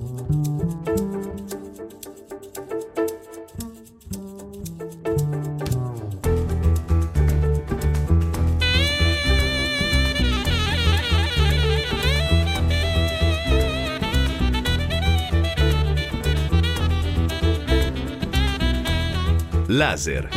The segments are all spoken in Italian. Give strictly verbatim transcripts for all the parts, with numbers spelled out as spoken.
Laser.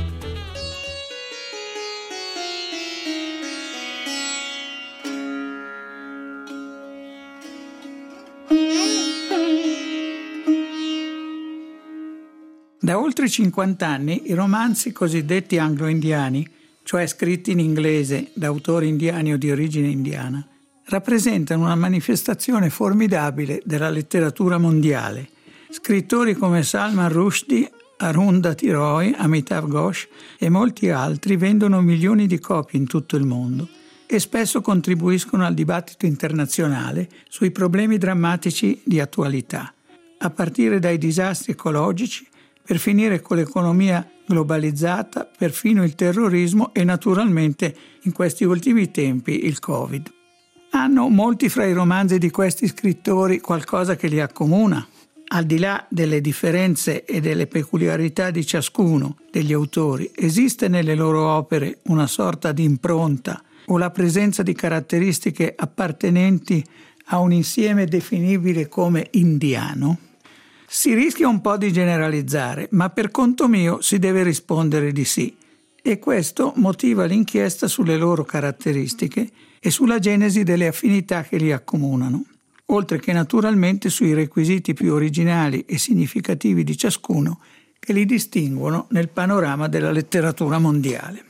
Da oltre cinquanta anni i romanzi cosiddetti anglo-indiani, cioè scritti in inglese da autori indiani o di origine indiana, rappresentano una manifestazione formidabile della letteratura mondiale. Scrittori come Salman Rushdie, Arundhati Roy, Amitav Ghosh e molti altri vendono milioni di copie in tutto il mondo e spesso contribuiscono al dibattito internazionale sui problemi drammatici di attualità, a partire dai disastri ecologici per finire con l'economia globalizzata, perfino il terrorismo e naturalmente in questi ultimi tempi il Covid. Hanno molti fra i romanzi di questi scrittori qualcosa che li accomuna. Al di là delle differenze e delle peculiarità di ciascuno degli autori, esiste nelle loro opere una sorta di impronta o la presenza di caratteristiche appartenenti a un insieme definibile come indiano? Si rischia un po' di generalizzare, ma per conto mio si deve rispondere di sì, e questo motiva l'inchiesta sulle loro caratteristiche e sulla genesi delle affinità che li accomunano, oltre che naturalmente sui requisiti più originali e significativi di ciascuno che li distinguono nel panorama della letteratura mondiale.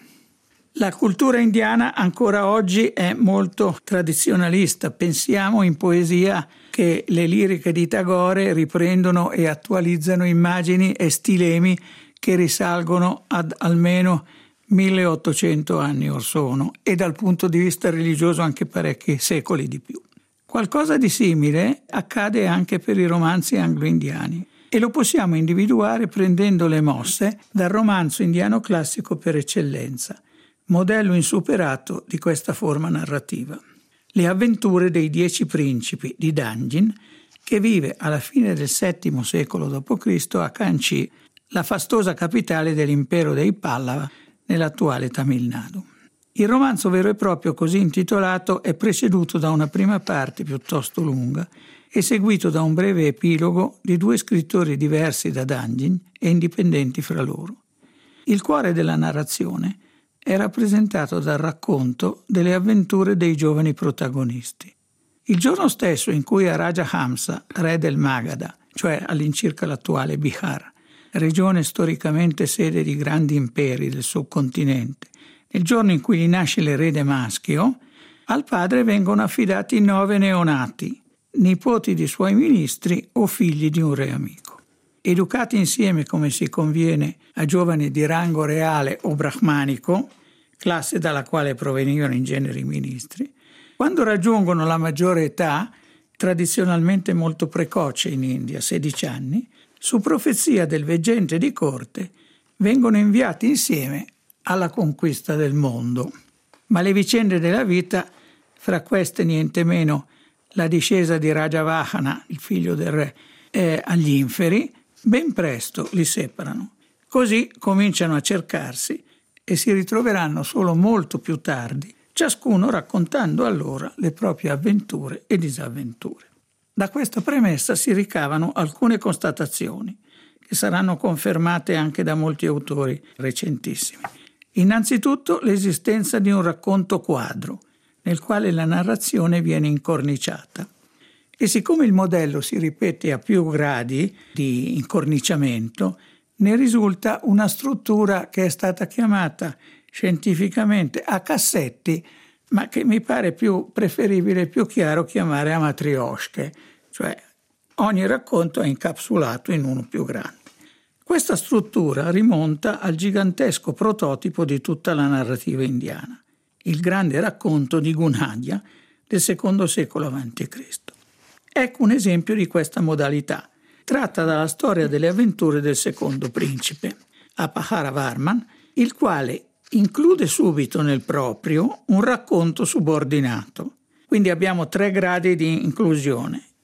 La cultura indiana ancora oggi è molto tradizionalista. Pensiamo in poesia che le liriche di Tagore riprendono e attualizzano immagini e stilemi che risalgono ad almeno milleottocento anni or sono e dal punto di vista religioso anche parecchi secoli di più. Qualcosa di simile accade anche per i romanzi anglo-indiani e lo possiamo individuare prendendo le mosse dal romanzo indiano classico per eccellenza, modello insuperato di questa forma narrativa. Le avventure dei dieci principi di Danjin, che vive alla fine del settimo secolo dopo Cristo a Kanchi, la fastosa capitale dell'impero dei Pallava nell'attuale Tamil Nadu. Il romanzo vero e proprio così intitolato è preceduto da una prima parte piuttosto lunga e seguito da un breve epilogo di due scrittori diversi da Danjin e indipendenti fra loro. Il cuore della narrazione è rappresentato dal racconto delle avventure dei giovani protagonisti. Il giorno stesso in cui a Raja Hamsa, re del Magadha, cioè all'incirca l'attuale Bihar, regione storicamente sede di grandi imperi del subcontinente, nel giorno in cui gli nasce l'erede maschio, al padre vengono affidati nove neonati, nipoti di suoi ministri o figli di un re amico. Educati insieme come si conviene a giovani di rango reale o brahmanico, classe dalla quale provenivano in genere i ministri, quando raggiungono la maggiore età, tradizionalmente molto precoce in India, sedici anni, su profezia del veggente di corte, vengono inviati insieme alla conquista del mondo. Ma le vicende della vita, fra queste niente meno la discesa di Raja Vahana, il figlio del re, eh, agli inferi, ben presto li separano. Così cominciano a cercarsi e si ritroveranno solo molto più tardi, ciascuno raccontando allora le proprie avventure e disavventure. Da questa premessa si ricavano alcune constatazioni, che saranno confermate anche da molti autori recentissimi. Innanzitutto l'esistenza di un racconto quadro, nel quale la narrazione viene incorniciata. E siccome il modello si ripete a più gradi di incorniciamento, ne risulta una struttura che è stata chiamata scientificamente a cassetti, ma che mi pare più preferibile e più chiaro chiamare a matrioshke, cioè ogni racconto è incapsulato in uno più grande. Questa struttura rimonta al gigantesco prototipo di tutta la narrativa indiana, il grande racconto di Gunadhya del secondo secolo avanti Cristo. Ecco un esempio di questa modalità, tratta dalla storia delle avventure del secondo principe, Apahara Varman, il quale include subito nel proprio un racconto subordinato. Quindi abbiamo tre gradi di inclusione.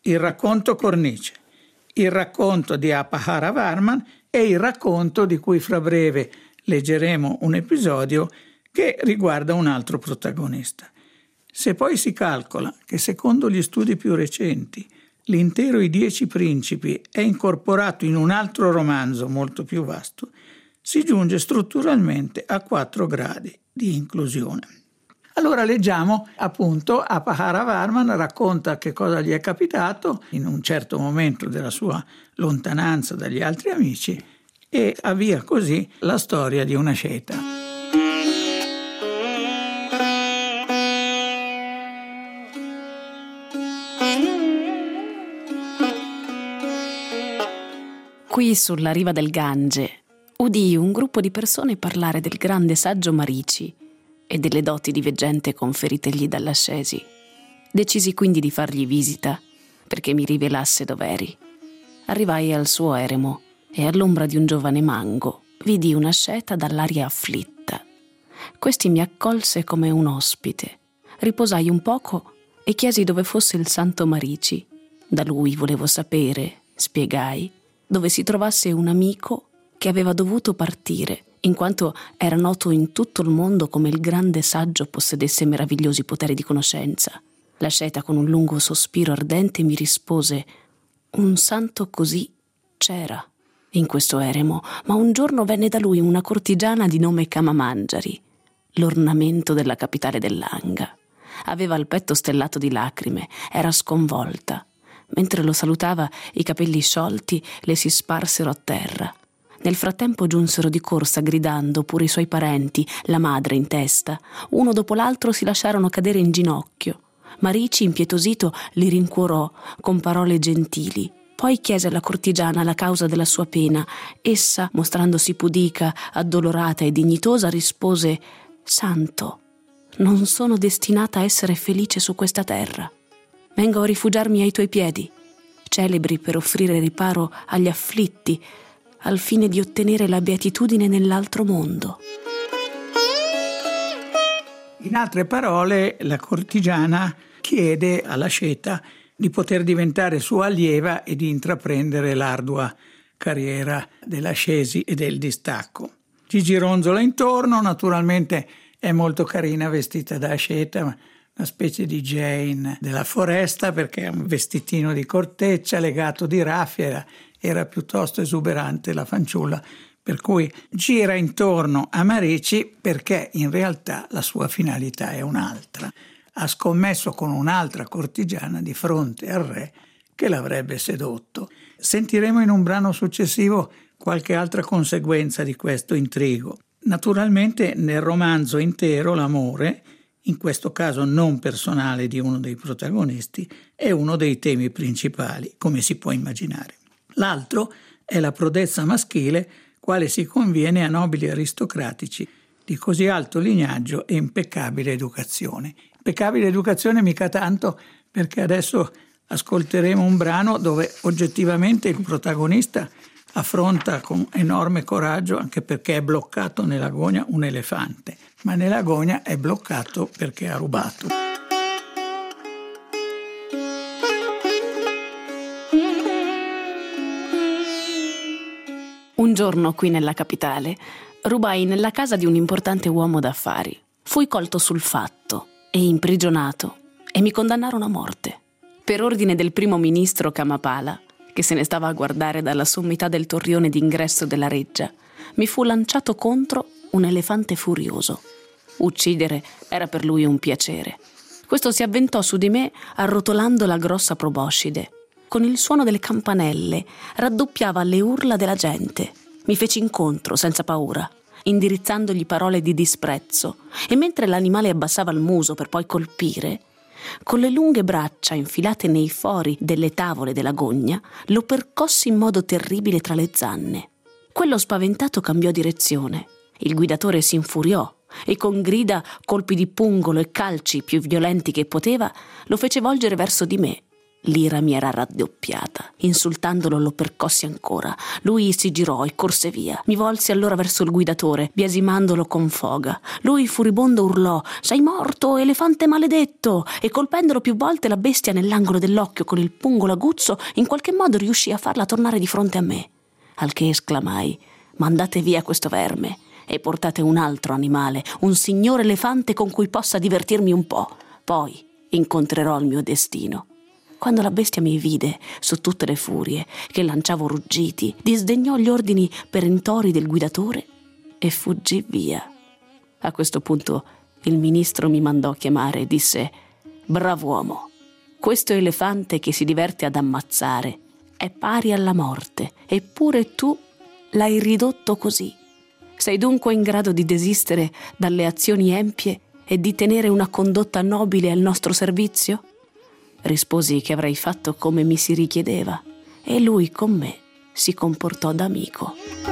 il racconto cornice, il racconto di Apahara Varman e il racconto di cui fra breve leggeremo un episodio che riguarda un altro protagonista. Se poi si calcola che secondo gli studi più recenti l'intero I Dieci Principi è incorporato in un altro romanzo molto più vasto, si giunge strutturalmente a quattro gradi di inclusione. Allora leggiamo appunto Apahara Varman racconta che cosa gli è capitato in un certo momento della sua lontananza dagli altri amici e avvia così la storia di una sceta. Qui sulla riva del Gange udii un gruppo di persone parlare del grande saggio Marici e delle doti di veggente conferitegli dall'ascesi. Decisi quindi di fargli visita perché mi rivelasse dov'eri. Arrivai al suo eremo e all'ombra di un giovane mango vidi una sceta dall'aria afflitta. Questi mi accolse come un ospite. Riposai un poco e chiesi dove fosse il santo Marici. Da lui volevo sapere, spiegai, dove si trovasse un amico che aveva dovuto partire, in quanto era noto in tutto il mondo come il grande saggio possedesse meravigliosi poteri di conoscenza. La sceta con un lungo sospiro ardente mi rispose: un santo così c'era in questo eremo, ma un giorno venne da lui una cortigiana di nome Kamamanjari, l'ornamento della capitale dell'Anga. Aveva il petto stellato di lacrime, era sconvolta. Mentre lo salutava, i capelli sciolti le si sparsero a terra. Nel frattempo giunsero di corsa gridando pure i suoi parenti, la madre in testa. Uno dopo l'altro si lasciarono cadere in ginocchio. Marici, impietosito, li rincuorò con parole gentili. Poi chiese alla cortigiana la causa della sua pena. Essa, mostrandosi pudica, addolorata e dignitosa, rispose: «Santo, non sono destinata a essere felice su questa terra. Vengo a rifugiarmi ai tuoi piedi, celebri per offrire riparo agli afflitti, al fine di ottenere la beatitudine nell'altro mondo». In altre parole, la cortigiana chiede alla sceta di poter diventare sua allieva e di intraprendere l'ardua carriera dell'ascesi e del distacco. Gigi ronzola intorno, naturalmente è molto carina vestita da asceta, una specie di Jane della foresta, perché ha un vestitino di corteccia legato di raffia, era, era piuttosto esuberante la fanciulla, per cui gira intorno a Marici perché in realtà la sua finalità è un'altra. Ha scommesso con un'altra cortigiana di fronte al re che l'avrebbe sedotto. Sentiremo in un brano successivo qualche altra conseguenza di questo intrigo. Naturalmente nel romanzo intero l'amore, in questo caso non personale di uno dei protagonisti, è uno dei temi principali, come si può immaginare. L'altro è la prodezza maschile, quale si conviene a nobili aristocratici di così alto lignaggio e impeccabile educazione. Impeccabile educazione mica tanto, perché adesso ascolteremo un brano dove oggettivamente il protagonista affronta con enorme coraggio, anche perché è bloccato nell'agonia, un elefante, ma nell'agonia è bloccato perché ha rubato. Un giorno qui nella capitale rubai nella casa di un importante uomo d'affari. Fui colto sul fatto e imprigionato e mi condannarono a morte. Per ordine del primo ministro Kamapala, che se ne stava a guardare dalla sommità del torrione d'ingresso della reggia, mi fu lanciato contro un elefante furioso. Uccidere era per lui un piacere. Questo si avventò su di me arrotolando la grossa proboscide. Con il suono delle campanelle raddoppiava le urla della gente. Mi feci incontro senza paura, indirizzandogli parole di disprezzo, e mentre l'animale abbassava il muso per poi colpire, con le lunghe braccia infilate nei fori delle tavole della gogna, lo percossi in modo terribile tra le zanne. Quello spaventato cambiò direzione. Il guidatore si infuriò e con grida, colpi di pungolo e calci più violenti che poteva, lo fece volgere verso di me. L'ira mi era raddoppiata. Insultandolo lo percossi ancora. Lui si girò e corse via. Mi volsi allora verso il guidatore, biasimandolo con foga. Lui furibondo urlò: «Sei morto, elefante maledetto!» e colpendolo più volte la bestia nell'angolo dell'occhio con il pungolo aguzzo, in qualche modo riuscì a farla tornare di fronte a me. Al che esclamai: «Mandate via questo verme e portate un altro animale, un signor elefante con cui possa divertirmi un po'. Poi incontrerò il mio destino». Quando la bestia mi vide, su tutte le furie, che lanciavo ruggiti, disdegnò gli ordini perentori del guidatore e fuggì via. A questo punto il ministro mi mandò chiamare e disse: «Brav'uomo, questo elefante che si diverte ad ammazzare è pari alla morte, eppure tu l'hai ridotto così. Sei dunque in grado di desistere dalle azioni empie e di tenere una condotta nobile al nostro servizio?» Risposi che avrei fatto come mi si richiedeva e lui con me si comportò da amico.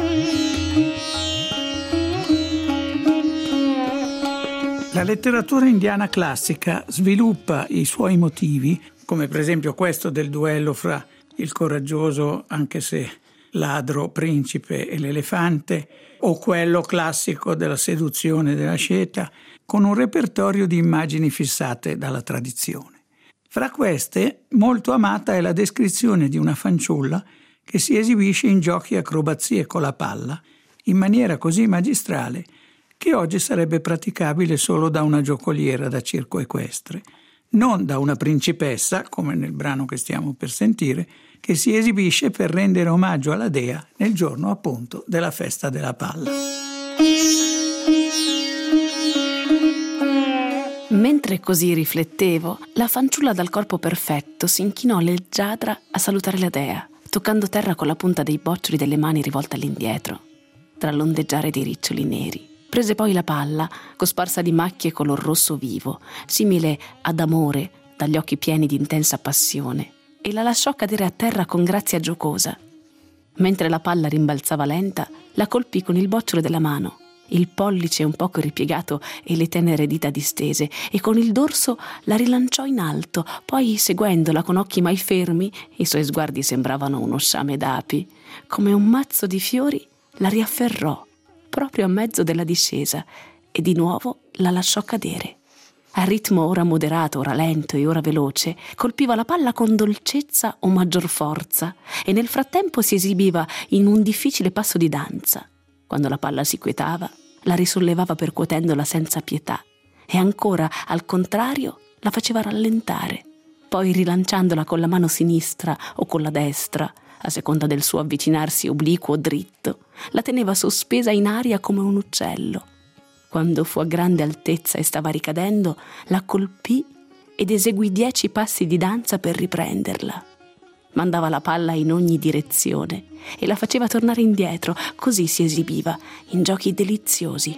La letteratura indiana classica sviluppa i suoi motivi, come per esempio questo del duello fra il coraggioso, anche se ladro, principe e l'elefante, o quello classico della seduzione della sceta, con un repertorio di immagini fissate dalla tradizione. Fra queste, molto amata è la descrizione di una fanciulla che si esibisce in giochi e acrobazie con la palla in maniera così magistrale che oggi sarebbe praticabile solo da una giocoliera da circo equestre, non da una principessa, come nel brano che stiamo per sentire, che si esibisce per rendere omaggio alla dea nel giorno appunto della festa della palla. Mentre così riflettevo, la fanciulla dal corpo perfetto si inchinò leggiadra a salutare la dea, toccando terra con la punta dei boccioli delle mani rivolta all'indietro, tra l'ondeggiare dei riccioli neri. Prese poi la palla, cosparsa di macchie color rosso vivo, simile ad Amore, dagli occhi pieni di intensa passione, e la lasciò cadere a terra con grazia giocosa. Mentre la palla rimbalzava lenta, la colpì con il bocciolo della mano, il pollice un poco ripiegato e le tenere dita distese, e con il dorso la rilanciò in alto. Poi, seguendola con occhi mai fermi, i suoi sguardi sembravano uno sciame d'api, come un mazzo di fiori la riafferrò proprio a mezzo della discesa e di nuovo la lasciò cadere. A ritmo ora moderato, ora lento e ora veloce, colpiva la palla con dolcezza o maggior forza e nel frattempo si esibiva in un difficile passo di danza. Quando la palla si quietava, la risollevava percuotendola senza pietà e ancora, al contrario, la faceva rallentare. Poi, rilanciandola con la mano sinistra o con la destra, a seconda del suo avvicinarsi obliquo o dritto, la teneva sospesa in aria come un uccello. Quando fu a grande altezza e stava ricadendo, la colpì ed eseguì dieci passi di danza per riprenderla. Mandava la palla in ogni direzione e la faceva tornare indietro, così si esibiva in giochi deliziosi.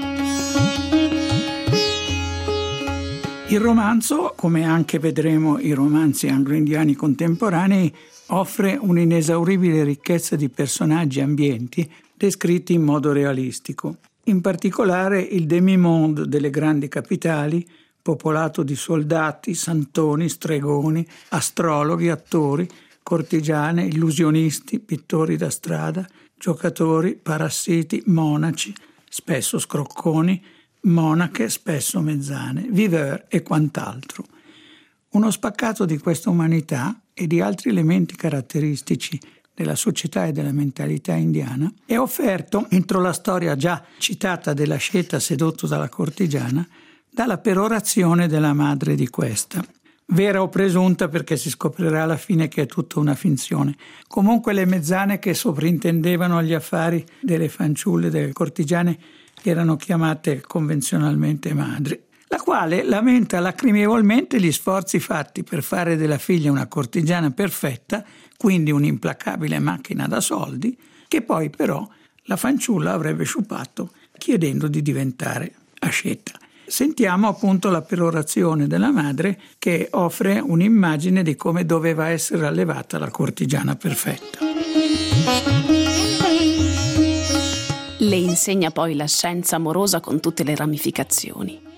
Il romanzo, come anche vedremo i romanzi anglo-indiani contemporanei, offre un'inesauribile ricchezza di personaggi e ambienti descritti in modo realistico. In particolare il demi-monde delle grandi capitali, popolato di soldati, santoni, stregoni, astrologhi, attori, cortigiane, illusionisti, pittori da strada, giocatori, parassiti, monaci, spesso scrocconi, monache, spesso mezzane, viveur e quant'altro. Uno spaccato di questa umanità e di altri elementi caratteristici della società e della mentalità indiana è offerto, entro la storia già citata della sceta sedotto dalla cortigiana, dalla perorazione della madre di questa. Vera o presunta, perché si scoprirà alla fine che è tutta una finzione. Comunque le mezzane che sovrintendevano agli affari delle fanciulle, delle cortigiane, erano chiamate convenzionalmente madri, la quale lamenta lacrimevolmente gli sforzi fatti per fare della figlia una cortigiana perfetta, quindi un'implacabile macchina da soldi, che poi però la fanciulla avrebbe sciupato chiedendo di diventare asceta. Sentiamo appunto la perorazione della madre che offre un'immagine di come doveva essere allevata la cortigiana perfetta. Le insegna poi la scienza amorosa con tutte le ramificazioni.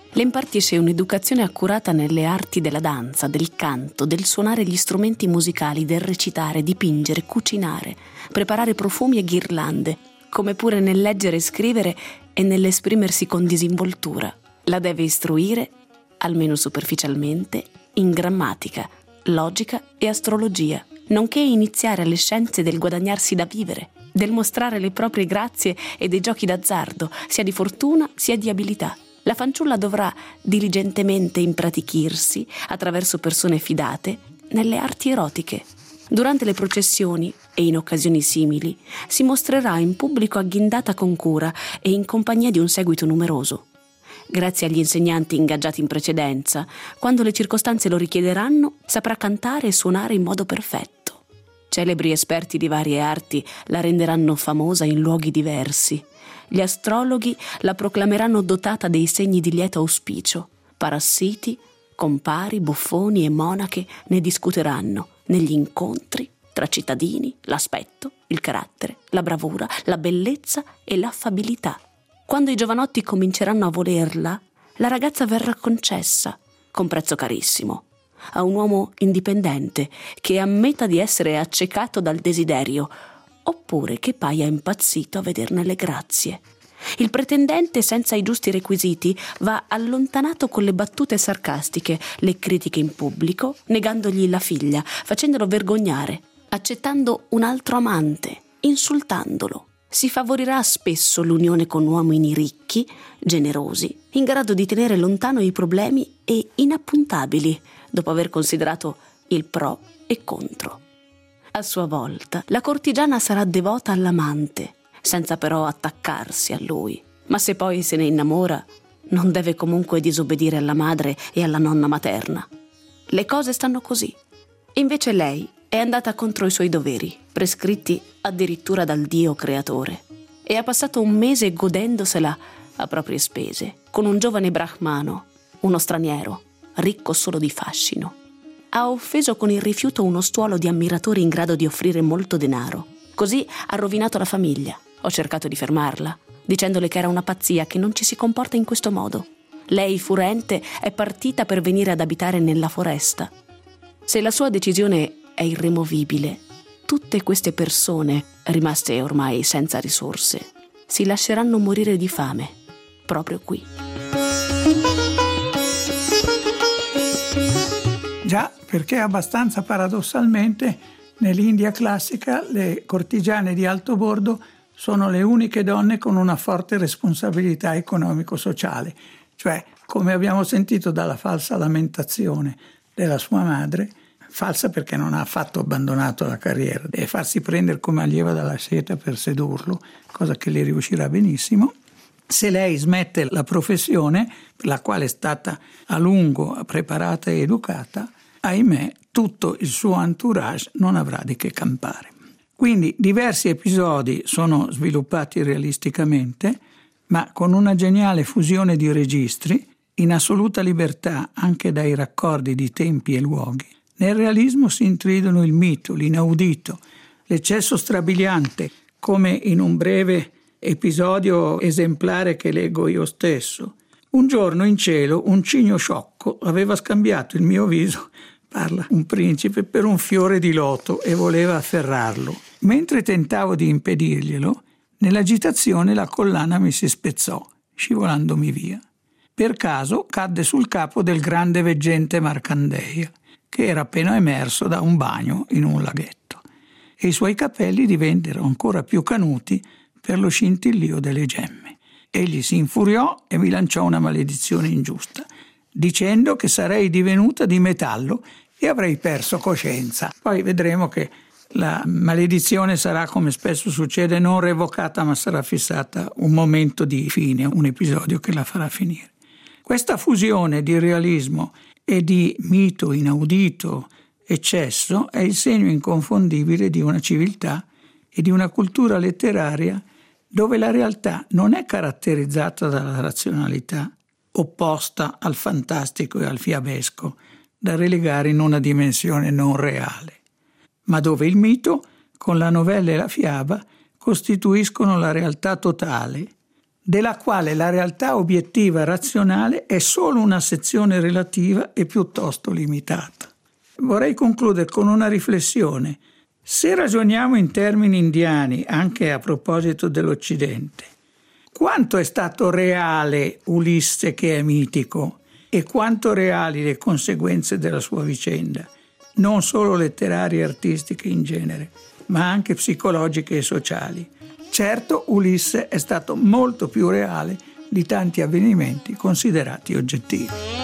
Le impartisce un'educazione accurata nelle arti della danza, del canto, del suonare gli strumenti musicali, del recitare, dipingere, cucinare, preparare profumi e ghirlande, come pure nel leggere e scrivere e nell'esprimersi con disinvoltura. La deve istruire, almeno superficialmente, in grammatica, logica e astrologia, nonché iniziare alle scienze del guadagnarsi da vivere, del mostrare le proprie grazie e dei giochi d'azzardo, sia di fortuna sia di abilità. La fanciulla dovrà diligentemente impratichirsi, attraverso persone fidate, nelle arti erotiche. Durante le processioni e in occasioni simili si mostrerà in pubblico agghindata con cura e in compagnia di un seguito numeroso. Grazie agli insegnanti ingaggiati in precedenza, quando le circostanze lo richiederanno, saprà cantare e suonare in modo perfetto. Celebri esperti di varie arti la renderanno famosa in luoghi diversi. Gli astrologhi la proclameranno dotata dei segni di lieto auspicio. Parassiti, compari, buffoni e monache ne discuteranno negli incontri tra cittadini, l'aspetto, il carattere, la bravura, la bellezza e l'affabilità. Quando i giovanotti cominceranno a volerla, la ragazza verrà concessa, con prezzo carissimo, a un uomo indipendente che ammetta di essere accecato dal desiderio, oppure che paia impazzito a vederne le grazie. Il pretendente senza i giusti requisiti va allontanato con le battute sarcastiche, le critiche in pubblico, negandogli la figlia, facendolo vergognare, accettando un altro amante, insultandolo. Si favorirà spesso l'unione con uomini ricchi, generosi, in grado di tenere lontano i problemi e inappuntabili, dopo aver considerato il pro e contro. A sua volta, la cortigiana sarà devota all'amante, senza però attaccarsi a lui. Ma se poi se ne innamora, non deve comunque disobbedire alla madre e alla nonna materna. Le cose stanno così. Invece lei è andata contro i suoi doveri, prescritti addirittura dal Dio creatore, e ha passato un mese godendosela a proprie spese, con un giovane brahmano, uno straniero, ricco solo di fascino. Ha offeso con il rifiuto uno stuolo di ammiratori in grado di offrire molto denaro. Così ha rovinato la famiglia. Ho cercato di fermarla, dicendole che era una pazzia, che non ci si comporta in questo modo. Lei, furente, è partita per venire ad abitare nella foresta. Se la sua decisione è irremovibile, tutte queste persone, rimaste ormai senza risorse, si lasceranno morire di fame, proprio qui. Già, perché abbastanza paradossalmente nell'India classica le cortigiane di alto bordo sono le uniche donne con una forte responsabilità economico-sociale, cioè, come abbiamo sentito dalla falsa lamentazione della sua madre, falsa perché non ha affatto abbandonato la carriera, deve farsi prendere come allieva dalla seta per sedurlo, cosa che le riuscirà benissimo. Se lei smette la professione, per la quale è stata a lungo preparata e educata, ahimè, tutto il suo entourage non avrà di che campare. Quindi diversi episodi sono sviluppati realisticamente, ma con una geniale fusione di registri, in assoluta libertà anche dai raccordi di tempi e luoghi. Nel realismo si intridono il mito, l'inaudito, l'eccesso strabiliante, come in un breve episodio esemplare che leggo io stesso. Un giorno in cielo un cigno sciocco aveva scambiato il mio viso, parla un principe, per un fiore di loto e voleva afferrarlo. Mentre tentavo di impedirglielo, nell'agitazione la collana mi si spezzò, scivolandomi via. Per caso cadde sul capo del grande veggente Marcandeia, che era appena emerso da un bagno in un laghetto, e i suoi capelli divennero ancora più canuti per lo scintillio delle gemme. Egli si infuriò e mi lanciò una maledizione ingiusta, dicendo che sarei divenuta di metallo e avrei perso coscienza. Poi vedremo che la maledizione sarà, come spesso succede, non revocata, ma sarà fissata un momento di fine, un episodio che la farà finire. Questa fusione di realismo e di mito inaudito eccesso è il segno inconfondibile di una civiltà e di una cultura letteraria dove la realtà non è caratterizzata dalla razionalità, opposta al fantastico e al fiabesco, da relegare in una dimensione non reale, ma dove il mito, con la novella e la fiaba, costituiscono la realtà totale, della quale la realtà obiettiva razionale è solo una sezione relativa e piuttosto limitata. Vorrei concludere con una riflessione. Se ragioniamo in termini indiani, anche a proposito dell'Occidente, quanto è stato reale Ulisse che è mitico e quanto reali le conseguenze della sua vicenda, non solo letterarie e artistiche in genere, ma anche psicologiche e sociali. Certo, Ulisse è stato molto più reale di tanti avvenimenti considerati oggettivi.